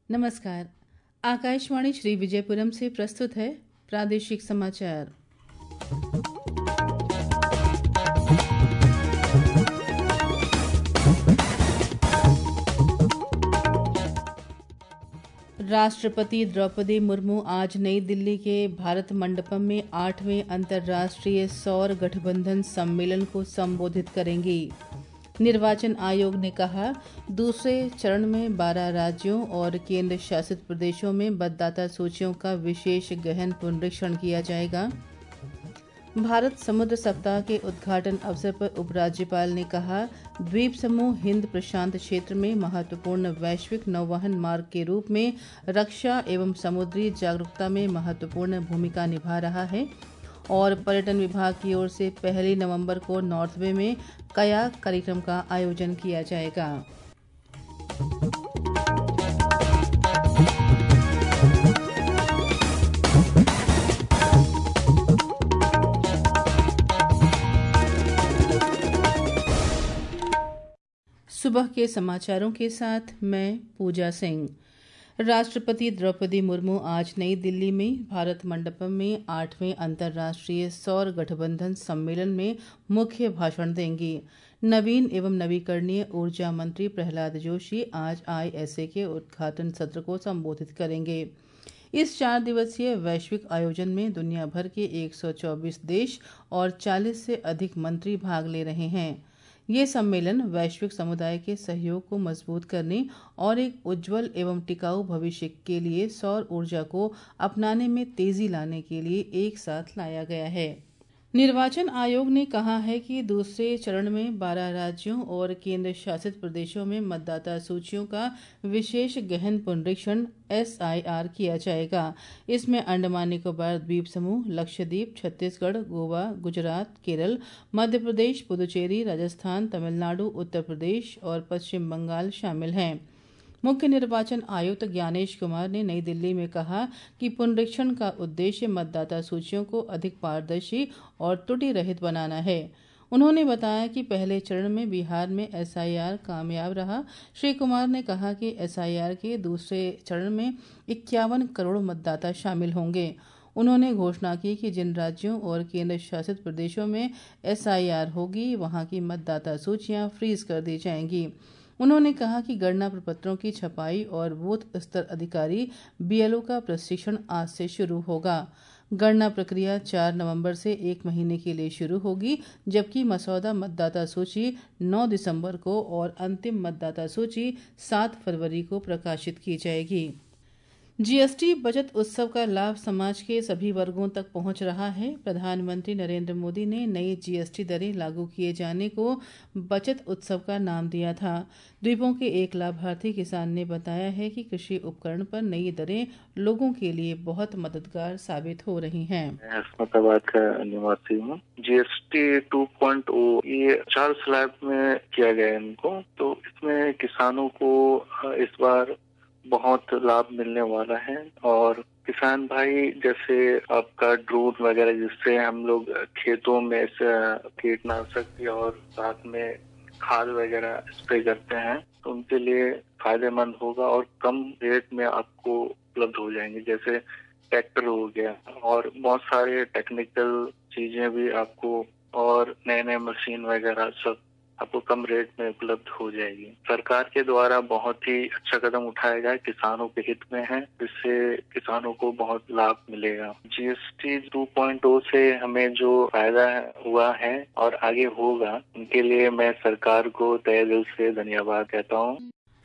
नमस्कार। आकाशवाणी श्री विजयपुरम से प्रस्तुत है प्रादेशिक समाचार। राष्ट्रपति द्रौपदी मुर्मू आज नई दिल्ली के भारत मंडपम में 8वें अंतर्राष्ट्रीय सौर गठबंधन सम्मेलन को संबोधित करेंगी। निर्वाचन आयोग ने कहा, दूसरे चरण में 12 राज्यों और केंद्र शासित प्रदेशों में मतदाता सूचियों का विशेष गहन पुनरीक्षण किया जाएगा। भारत समुद्र सप्ताह के उद्घाटन अवसर पर उपराज्यपाल ने कहा, द्वीप समूह हिंद प्रशांत क्षेत्र में महत्वपूर्ण वैश्विक नौवहन मार्ग के रूप में रक्षा एवं समुद्री जागरूकता में महत्वपूर्ण भूमिका निभा रहा है। और पर्यटन विभाग की ओर से 1 नवंबर को नॉर्थ बे में कयाक कार्यक्रम का आयोजन किया जाएगा। सुबह के समाचारों के साथ मैं पूजा सिंह। राष्ट्रपति द्रौपदी मुर्मू आज नई दिल्ली में भारत मंडपम में 8वें अंतर्राष्ट्रीय सौर गठबंधन सम्मेलन में मुख्य भाषण देंगी। नवीन एवं नवीकरणीय ऊर्जा मंत्री प्रहलाद जोशी आज ISA के उद्घाटन सत्र को संबोधित करेंगे। इस 4 दिवसीय वैश्विक आयोजन में दुनिया भर के 124 देश और 40 से अधिक मंत्री भाग ले रहे हैं। ये सम्मेलन वैश्विक समुदाय के सहयोग को मजबूत करने और एक उज्जवल एवं टिकाऊ भविष्य के लिए सौर ऊर्जा को अपनाने में तेजी लाने के लिए एक साथ लाया गया है। निर्वाचन आयोग ने कहा है कि दूसरे चरण में 12 राज्यों और केंद्र शासित प्रदेशों में मतदाता सूचियों का विशेष गहन पुनरीक्षण SIR किया जाएगा। इसमें अंडमान निकोबार द्वीप समूह, लक्षद्वीप, छत्तीसगढ़, गोवा, गुजरात, केरल, मध्य प्रदेश, पुदुचेरी, राजस्थान, तमिलनाडु, उत्तर प्रदेश और पश्चिम बंगाल शामिल हैं। मुख्य निर्वाचन आयुक्त ज्ञानेश कुमार ने नई दिल्ली में कहा कि पुनरीक्षण का उद्देश्य मतदाता सूचियों को अधिक पारदर्शी और त्रुटि रहित बनाना है। उन्होंने बताया कि पहले चरण में बिहार में SIR कामयाब रहा। श्री कुमार ने कहा कि SIR के दूसरे चरण में 51 करोड़ मतदाता शामिल होंगे। उन्होंने घोषणा की कि जिन राज्यों और केंद्र शासित प्रदेशों में SIR होगी, वहां की मतदाता सूचियां फ्रीज कर दी जाएंगी। उन्होंने कहा कि गणना प्रपत्रों की छपाई और बूथ स्तर अधिकारी BLO का प्रशिक्षण आज से शुरू होगा। गणना प्रक्रिया 4 नवंबर से 1 महीने के लिए शुरू होगी, जबकि मसौदा मतदाता सूची 9 दिसंबर को और अंतिम मतदाता सूची 7 फरवरी को प्रकाशित की जाएगी। GST बचत उत्सव का लाभ समाज के सभी वर्गों तक पहुंच रहा है। प्रधानमंत्री नरेंद्र मोदी ने नई GST दरें लागू किए जाने को बचत उत्सव का नाम दिया था। द्वीपों के एक लाभार्थी किसान ने बताया है कि कृषि उपकरण पर नई दरें लोगों के लिए बहुत मददगार साबित हो रही हैं। मैं अहमदाबाद का निवासी हूँ। GST 2.0 ये 4 स्लैब में किया गया है इनको, तो इसमें किसानों को इस बार बहुत लाभ मिलने वाला है। और किसान भाई जैसे आपका ड्रोन वगैरह, जिससे हम लोग खेतों में कीटनाशक और साथ में खाद वगैरह स्प्रे करते हैं, तो उनके लिए फायदेमंद होगा और कम रेट में आपको उपलब्ध हो जाएंगे। जैसे ट्रैक्टर हो गया और बहुत सारे टेक्निकल चीजें भी आपको और नए मशीन वगैरह सब आपको कम रेट में उपलब्ध हो जाएगी। सरकार के द्वारा बहुत ही अच्छा कदम उठाया गया, किसानों के हित में है, जिससे किसानों को बहुत लाभ मिलेगा। GST 2.0 से हमें जो फायदा हुआ है और आगे होगा, उनके लिए मैं सरकार को तहे दिल से धन्यवाद कहता हूँ।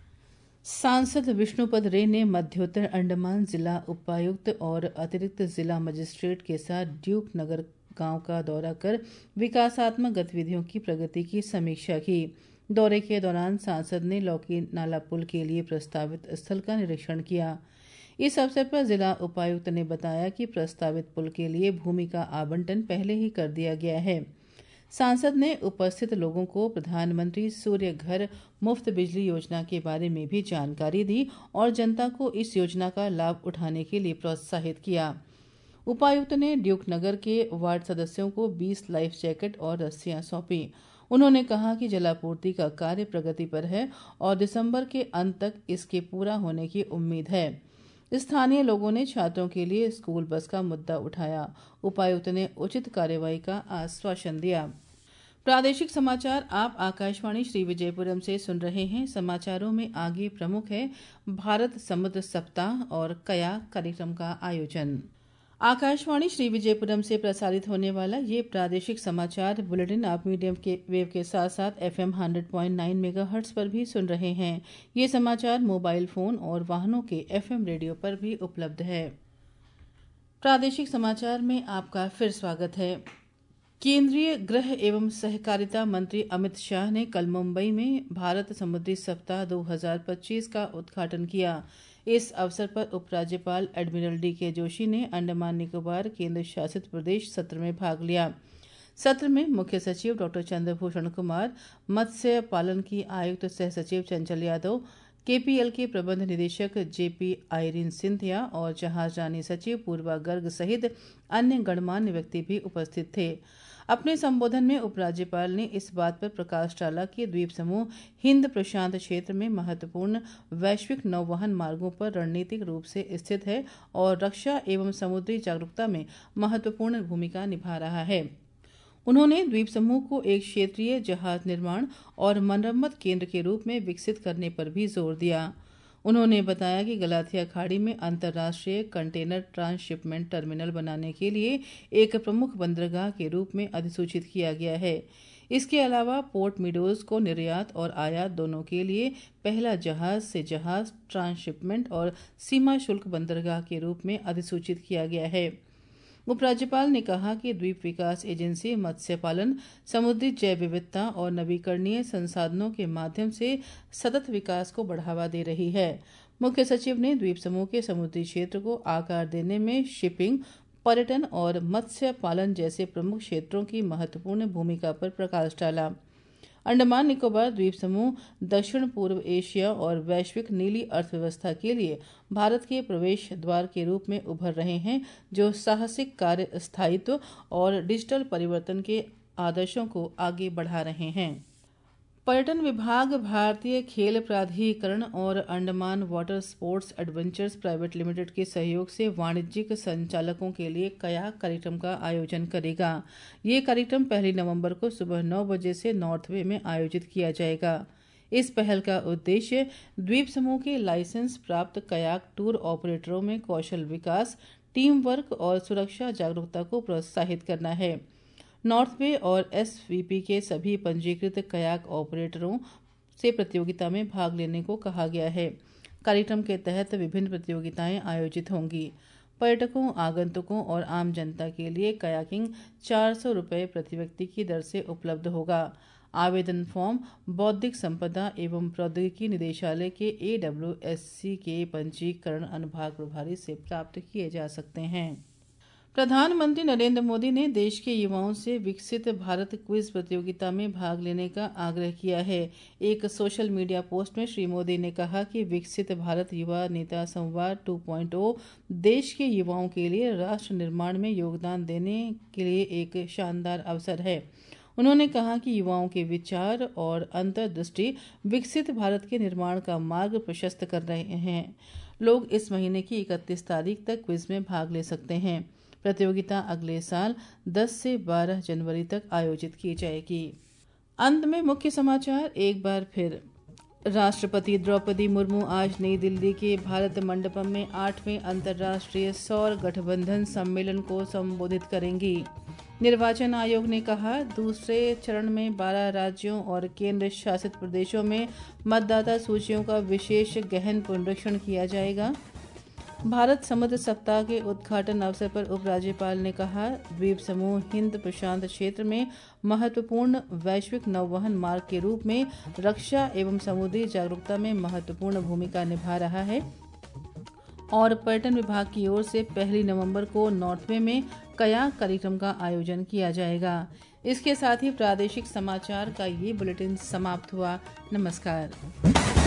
सांसद विष्णुपद रे ने मध्योत्तर अंडमान जिला उपायुक्त और अतिरिक्त जिला मजिस्ट्रेट के साथ ड्यूक नगर गांव का दौरा कर विकासात्मक गतिविधियों की प्रगति की समीक्षा की। दौरे के दौरान सांसद ने लौकी नाला पुल के लिए प्रस्तावित स्थल का निरीक्षण किया। इस अवसर पर जिला उपायुक्त ने बताया कि प्रस्तावित पुल के लिए भूमि का आवंटन पहले ही कर दिया गया है। सांसद ने उपस्थित लोगों को प्रधानमंत्री सूर्य घर मुफ्त बिजली योजना के बारे में भी जानकारी दी और जनता को इस योजना का लाभ उठाने के लिए प्रोत्साहित किया। उपायुक्त ने ड्यूक नगर के वार्ड सदस्यों को 20 लाइफ जैकेट और रस्सियां सौंपी। उन्होंने कहा कि जलापूर्ति का कार्य प्रगति पर है और दिसंबर के अंत तक इसके पूरा होने की उम्मीद है। स्थानीय लोगों ने छात्रों के लिए स्कूल बस का मुद्दा उठाया। उपायुक्त ने उचित कार्रवाई का आश्वासन दिया। प्रादेशिक समाचार आप आकाशवाणी श्री विजयपुरम से सुन रहे हैं। समाचारों में आगे प्रमुख है भारत समुद्र सप्ताह और कयाक कार्यक्रम का आयोजन। आकाशवाणी श्री विजयपुरम से प्रसारित होने वाला ये प्रादेशिक समाचार बुलेटिन आप मीडियम के वेव के साथ साथ FM 100.9 मेगाहर्ट्ज पर भी सुन रहे हैं। ये समाचार मोबाइल फोन और वाहनों के FM रेडियो पर भी उपलब्ध है। प्रादेशिक समाचार में आपका फिर स्वागत है। केंद्रीय गृह एवं सहकारिता मंत्री अमित शाह ने कल मुंबई में भारत समुद्री सप्ताह 2025 का उद्घाटन किया। इस अवसर पर उपराज्यपाल एडमिरल DK जोशी ने अंडमान निकोबार केंद्र शासित प्रदेश सत्र में भाग लिया। सत्र में मुख्य सचिव डॉ. चंद्रभूषण कुमार, मत्स्य पालन की आयुक्त सह सचिव चंचल यादव, KPL के प्रबंध निदेशक JP आइरिन सिंधिया और जहाजरानी सचिव पूर्वा गर्ग सहित अन्य गणमान्य व्यक्ति भी उपस्थित थे। अपने संबोधन में उपराज्यपाल ने इस बात पर प्रकाश डाला कि द्वीप समूह हिंद प्रशांत क्षेत्र में महत्वपूर्ण वैश्विक नौवहन मार्गों पर रणनीतिक रूप से स्थित है और रक्षा एवं समुद्री जागरूकता में महत्वपूर्ण भूमिका निभा रहा है। उन्होंने द्वीप समूह को एक क्षेत्रीय जहाज निर्माण और मरम्मत केंद्र के रूप में विकसित करने पर भी जोर दिया। उन्होंने बताया कि गलाथिया खाड़ी में अंतर्राष्ट्रीय कंटेनर ट्रांसशिपमेंट टर्मिनल बनाने के लिए एक प्रमुख बंदरगाह के रूप में अधिसूचित किया गया है। इसके अलावा पोर्ट मीडोज को निर्यात और आयात दोनों के लिए पहला जहाज से जहाज ट्रांसशिपमेंट और सीमा शुल्क बंदरगाह के रूप में अधिसूचित किया गया है। उपराज्यपाल ने कहा कि द्वीप विकास एजेंसी मत्स्य पालन, समुद्री जैव विविधता और नवीकरणीय संसाधनों के माध्यम से सतत विकास को बढ़ावा दे रही है। मुख्य सचिव ने द्वीप समूह के समुद्री क्षेत्र को आकार देने में शिपिंग, पर्यटन और मत्स्य पालन जैसे प्रमुख क्षेत्रों की महत्वपूर्ण भूमिका पर प्रकाश डाला। अंडमान निकोबार द्वीप समूह दक्षिण पूर्व एशिया और वैश्विक नीली अर्थव्यवस्था के लिए भारत के प्रवेश द्वार के रूप में उभर रहे हैं, जो साहसिक कार्य, स्थायित्व और डिजिटल परिवर्तन के आदर्शों को आगे बढ़ा रहे हैं। पर्यटन विभाग, भारतीय खेल प्राधिकरण और Andaman water sports adventures private limited के सहयोग से वाणिज्यिक संचालकों के लिए कयाक कार्यक्रम का आयोजन करेगा। ये कार्यक्रम 1 नवंबर को सुबह 9 बजे से नॉर्थ वे में आयोजित किया जाएगा। इस पहल का उद्देश्य द्वीप समूह के लाइसेंस प्राप्त कयाक टूर ऑपरेटरों में कौशल विकास, टीम वर्क और सुरक्षा जागरूकता को प्रोत्साहित करना है। नॉर्थ वे और SVP के सभी पंजीकृत कयाक ऑपरेटरों से प्रतियोगिता में भाग लेने को कहा गया है। कार्यक्रम के तहत विभिन्न प्रतियोगिताएं आयोजित होंगी। पर्यटकों, आगंतुकों और आम जनता के लिए कयाकिंग 400 रुपये प्रति व्यक्ति की दर से उपलब्ध होगा। आवेदन फॉर्म बौद्धिक संपदा एवं प्रौद्योगिकी निदेशालय के AWSC के पंजीकरण अनुभाग प्रभारी से प्राप्त किए जा सकते हैं। प्रधानमंत्री नरेंद्र मोदी ने देश के युवाओं से विकसित भारत क्विज प्रतियोगिता में भाग लेने का आग्रह किया है। एक सोशल मीडिया पोस्ट में श्री मोदी ने कहा कि विकसित भारत युवा नेता संवाद 2.0 देश के युवाओं के लिए राष्ट्र निर्माण में योगदान देने के लिए एक शानदार अवसर है। उन्होंने कहा कि युवाओं के विचार और अंतर्दृष्टि विकसित भारत के निर्माण का मार्ग प्रशस्त कर रहे हैं। लोग इस महीने की 31 तारीख तक क्विज में भाग ले सकते हैं। प्रतियोगिता अगले साल 10 से 12 जनवरी तक आयोजित की जाएगी। अंत में मुख्य समाचार एक बार फिर। राष्ट्रपति द्रौपदी मुर्मू आज नई दिल्ली के भारत मंडपम में 8वें अंतर्राष्ट्रीय सौर गठबंधन सम्मेलन को संबोधित करेंगी। निर्वाचन आयोग ने कहा, दूसरे चरण में 12 राज्यों और केंद्र शासित प्रदेशों में मतदाता सूचियों का विशेष गहन पुनरीक्षण किया जाएगा। भारत समुद्र सप्ताह के उद्घाटन अवसर पर उपराज्यपाल ने कहा, द्वीप समूह हिंद प्रशांत क्षेत्र में महत्वपूर्ण वैश्विक नौवहन मार्ग के रूप में रक्षा एवं समुद्री जागरूकता में महत्वपूर्ण भूमिका निभा रहा है। और पर्यटन विभाग की ओर से 1 नवंबर को नॉर्थ वे में कयाक कार्यक्रम का आयोजन किया जाएगा। इसके साथ ही प्रादेशिक समाचार का ये बुलेटिन समाप्त हुआ। नमस्कार।